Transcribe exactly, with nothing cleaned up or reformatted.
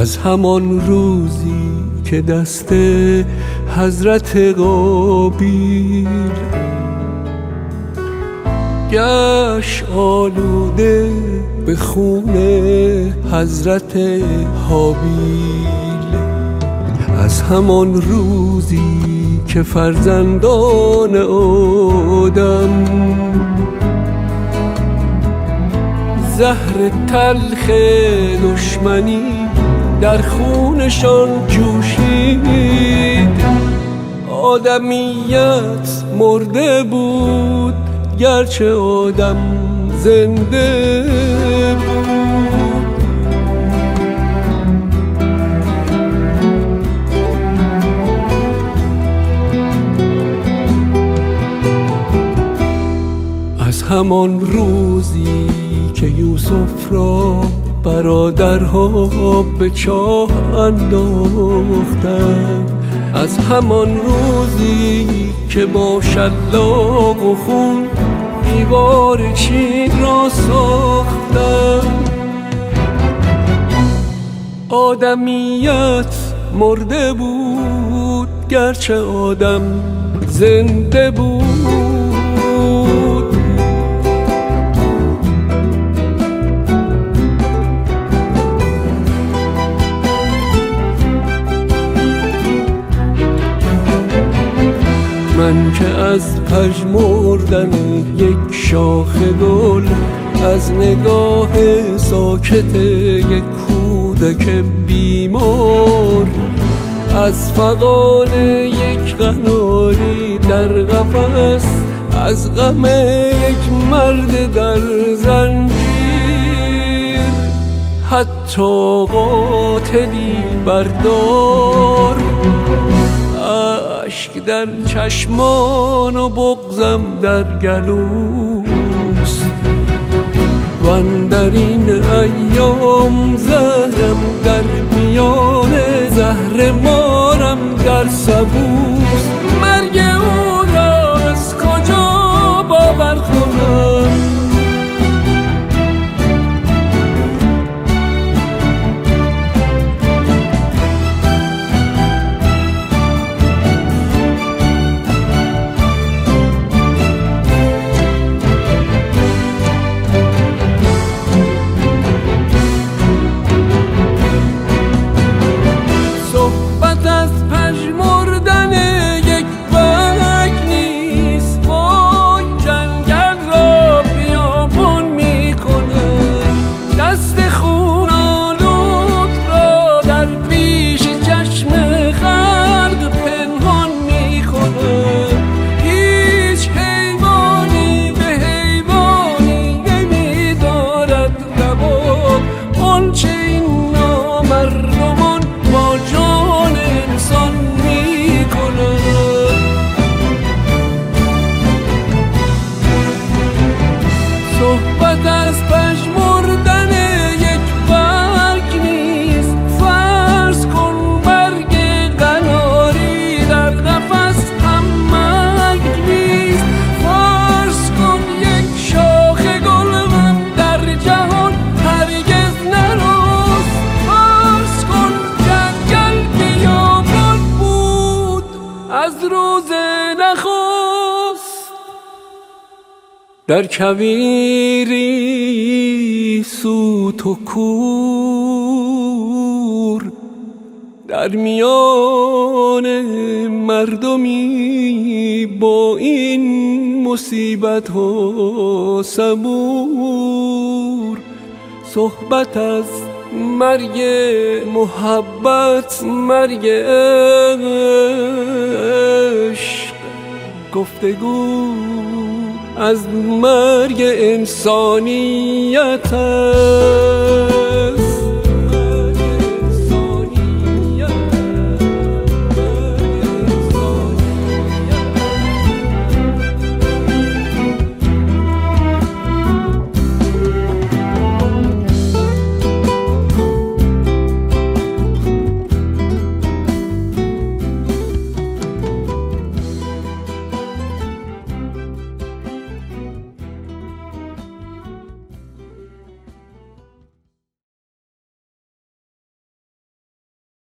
از همان روزی که دست حضرت قابیل گشت آلوده به خون حضرت حابیل، از همان روزی که فرزندان آدم زهر تلخ دشمنی در خونشان جوشید، آدمیت مرده بود گرچه آدم زنده بود. از همان روزی که یوسف را برادرها به چاه انداختند، از همان روزی که با شلاق و خون دیوار چین را ساختند، آدمیت مرده بود گرچه آدم زنده بود. من که از پژمردن یک شاخ گل، از نگاه ساکت یک کودک بیمار، از فغان یک قناری در قفس، از غم یک مرد در زنجیر، حتی قاتلی بردار، اشک در چشمان و بغضم در گلوست، و اندر این ایام زهرم در میان زهر مارم در سبوست. مرگ او را از کجا باور کنم؟ صحبت از پژمردن یک برگ نیست، فرض کن برگ قناری در قفس هم مرگ نیست، فرض کن یک شاخ گل هم در جهان هرگز نرست، فرض کن جنگل بیابان بود از روز نخست، در کویری سوت و کور، در میان مردمی با این مصیبت ها صبور. صحبت از مرگ محبت، مرگ عشق، گفتگو از مرگ انسانیت.